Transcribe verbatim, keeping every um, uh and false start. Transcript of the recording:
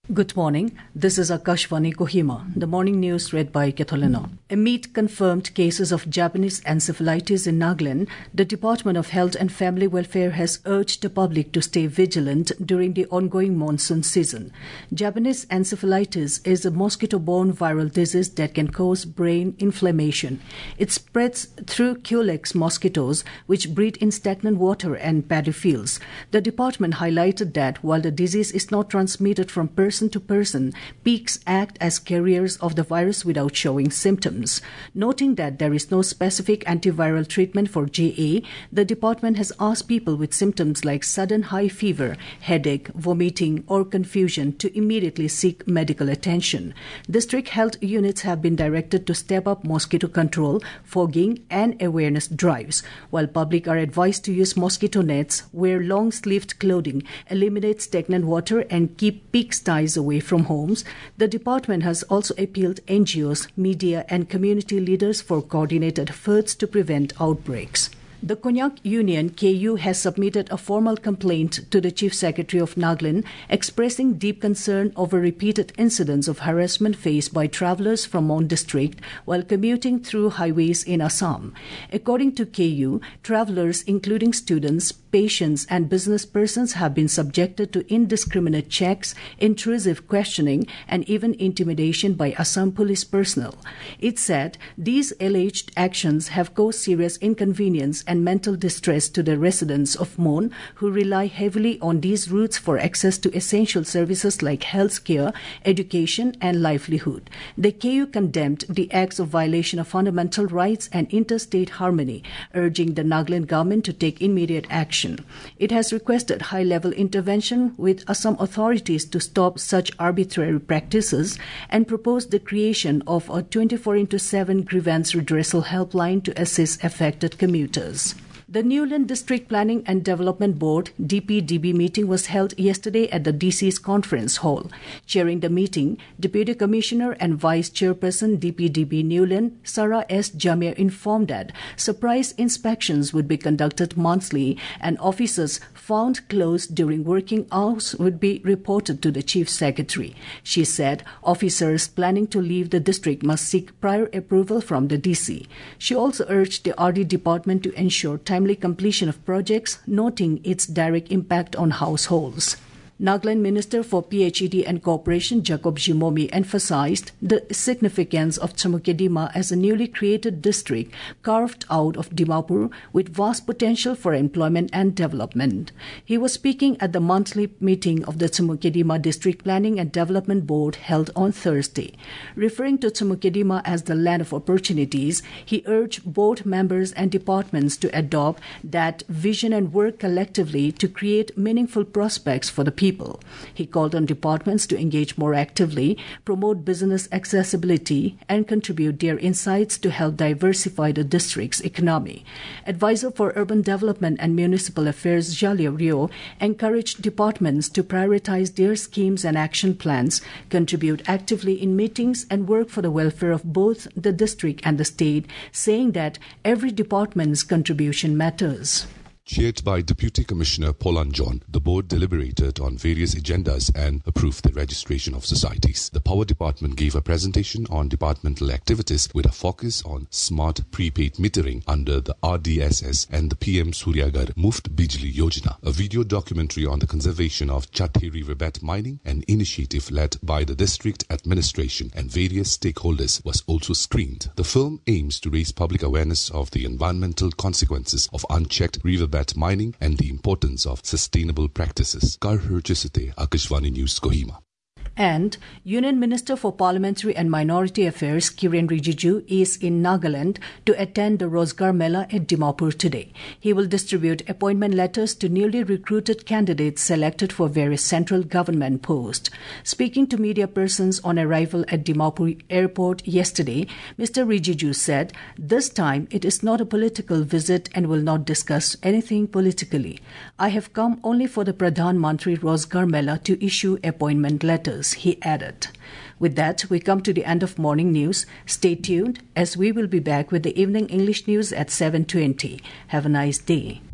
Good morning. This is Akashvani Kohima. The morning news read by Ketholena. Amid confirmed cases of Japanese encephalitis in Nagaland, the Department of Health and Family Welfare has urged the public to stay vigilant during the ongoing monsoon season. Japanese encephalitis is a mosquito-borne viral disease that can cause brain inflammation. It spreads through Culex mosquitoes, which breed in stagnant water and paddy fields. The department highlighted that while the disease is not transmitted from person to person, pigs act as carriers of the virus without showing symptoms. Noting that there is no specific antiviral treatment for J A, the department has asked people with symptoms like sudden high fever, headache, vomiting, or confusion to immediately seek medical attention. District health units have been directed to step up mosquito control, fogging, and awareness drives, while public are advised to use mosquito nets, wear long-sleeved clothing, eliminate stagnant water, and keep pigs' ties away from homes. The department has also appealed N G Os, media, and community leaders for coordinated efforts to prevent outbreaks. The Konyak Union K U has submitted a formal complaint to the Chief Secretary of Nagaland expressing deep concern over repeated incidents of harassment faced by travellers from Mon District while commuting through highways in Assam. According to K U, travellers including students, patients and business persons have been subjected to indiscriminate checks, intrusive questioning and even intimidation by Assam police personnel. It said these alleged actions have caused serious inconvenience and mental distress to the residents of Mon, who rely heavily on these routes for access to essential services like health care, education and livelihood. The K U condemned the acts of violation of fundamental rights and interstate harmony, urging the Nagaland government to take immediate action. It has requested high-level intervention with Assam authorities to stop such arbitrary practices and proposed the creation of a twenty-four into seven grievance redressal helpline to assist affected commuters. The Newland District Planning and Development Board D P D B meeting was held yesterday at the D C's Conference Hall. Chairing the meeting, Deputy Commissioner and Vice Chairperson D P D B Newland, Sarah S. Jamir, informed that surprise inspections would be conducted monthly and officers found closed during working hours would be reported to the Chief Secretary. She said officers planning to leave the district must seek prior approval from the D C. She also urged the R D department to ensure time timely completion of projects, noting its direct impact on households. Nagaland Minister for P H E D and Cooperation Jacob Jimomi emphasized the significance of Chamukedima as a newly created district carved out of Dimapur with vast potential for employment and development. He was speaking at the monthly meeting of the Chamukedima District Planning and Development Board held on Thursday. Referring to Chamukedima as the land of opportunities, he urged board members and departments to adopt that vision and work collectively to create meaningful prospects for the people. He called on departments to engage more actively, promote business accessibility, and contribute their insights to help diversify the district's economy. Advisor for Urban Development and Municipal Affairs Jalio Rio encouraged departments to prioritize their schemes and action plans, contribute actively in meetings, and work for the welfare of both the district and the state, saying that every department's contribution matters. Chaired by Deputy Commissioner Polan John, the board deliberated on various agendas and approved the registration of societies. The Power Department gave a presentation on departmental activities with a focus on smart prepaid metering under the R D S S and the P M Suryagar Muft Bijli Yojana, a video documentary on the conservation of Chathhi riverbed mining, an initiative led by the district administration and various stakeholders, was also screened. The film aims to raise public awareness of the environmental consequences of unchecked riverbed mining and the importance of sustainable practices. Karhurchisite, Akashvani News, Kohima. And Union Minister for Parliamentary and Minority Affairs Kiren Rijiju is in Nagaland to attend the Rozgar Mela at Dimapur today. He will distribute appointment letters to newly recruited candidates selected for various central government posts. Speaking to media persons on arrival at Dimapur Airport yesterday, Mister Rijiju said, "This time it is not a political visit and will not discuss anything politically. I have come only for the Pradhan Mantri Rozgar Mela to issue appointment letters," he added. With that, we come to the end of morning news. Stay tuned as we will be back with the evening English news at seven twenty. Have a nice day.